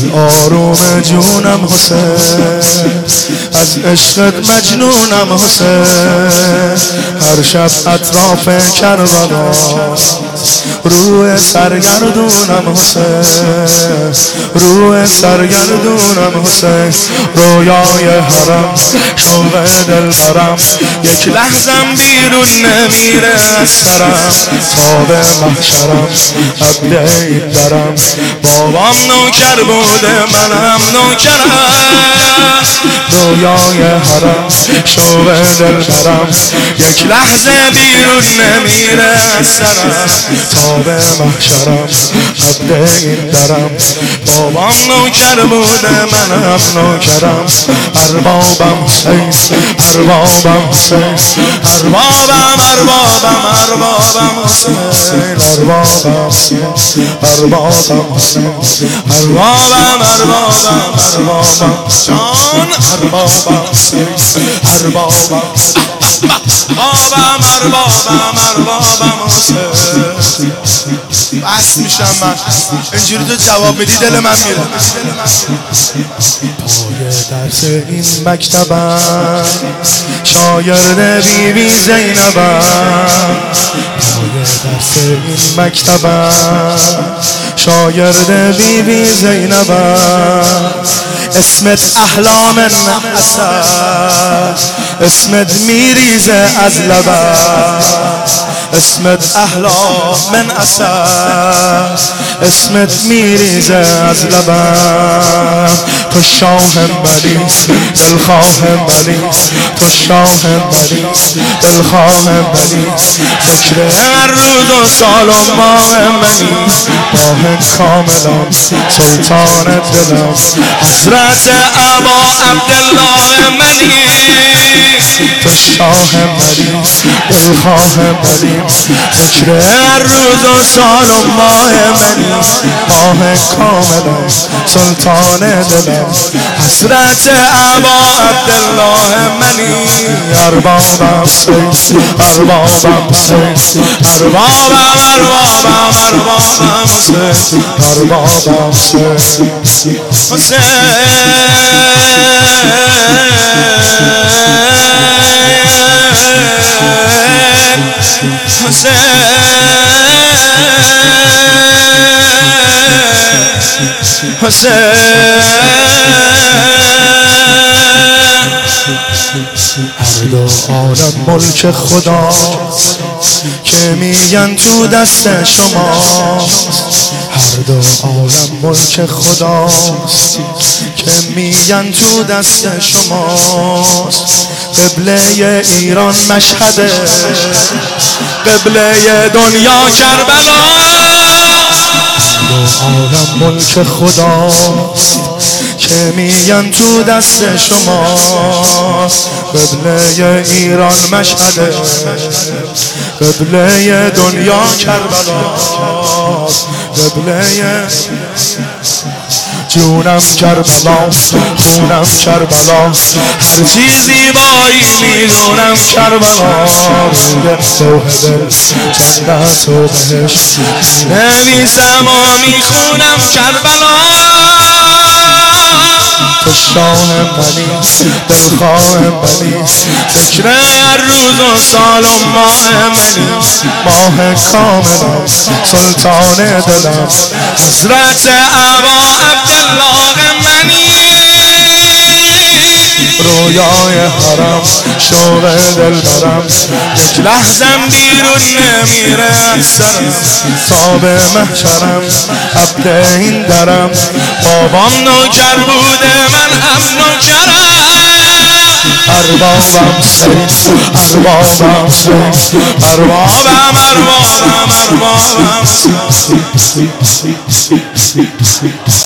آروم جونم حسین، از عشقت مجنونم حسین. هر شب اطراف کربلا روی سرگردونم حسین، روی سرگردونم حسین. رویای حرم شوق دلبرم، یک لحظم بیرون نمیره از سرم. تا به محشرم عبد این درم، بابام نوکر بوده منم نوکرم. رویای حرم شوق دلبرم، یک لحظه بیرون نمیره از سرم. تا به محشرم عبد این درم، بابام نوکر بوده منم نوکرم. اربابم حسین، اربابم حسین، اربابم اربابم اربابم حسین، اربابم اربابم حسین، اربابم اربابم اربابم جان، اربابم اربابم بابم اربابم اربابم حسین. بس میشم من اینجوری تو جواب بدی دل من میره. پای درس این مکتبم شاگرد بیبی زینبم، پای درس این مکتبم شاگرد بیبی زینبم. اسمت احلام الاسد، اسمت میریزه از لبم. اسمت احلام من اسد، اسمت میریزه از لبم. تو شاه منی دلخواه منی، تو شاه منی دلخواه منی. فکر هر روز و سال و ماه منی، ماه کاملا سلطان دلم. حضرت ابا عبدالله منی، تو شاه منی دلخواه منی. فکر هر روز و سال و ماه منی، ماه کاملا سلطان دلم. حضرت ابا عبدالله منی، اربابم حسین، اربابم حسین، اربابم اربابم اربابم حسین، اربابم حسین حسین حسین هر دو عالم ملک خدا که میگن تو دست شماست. هر دو عالم ملک خداست که میگن تو دست شماست. قبله ایران مشهده، قبله دنیا کربلا. دو عالم ملک خداست که میگن تو دست شماست. قبله ایران مشهده، قبله دنیا کربلاست. قبله جونم کربلا، خونم کربلا، هر چیزی بایی میدونم کربلا. روی صحبه جنت و بهشت نویسم و میخونم کربلا. تو شاه منی دلخواه منی، فکر هر روز و سال و ماه منی، ماه کاملا سلطان دلم. حضرت ابا عبدالله منی، رویای حرم شوق دلبرم. یک لحظم بیرون نمیره از سرم، تا به محشرم عبد این درم. بابام نوکر بوده من هم نوکرم. اربابم حسین، اربابم حسین، اربابم اربابم اربابم.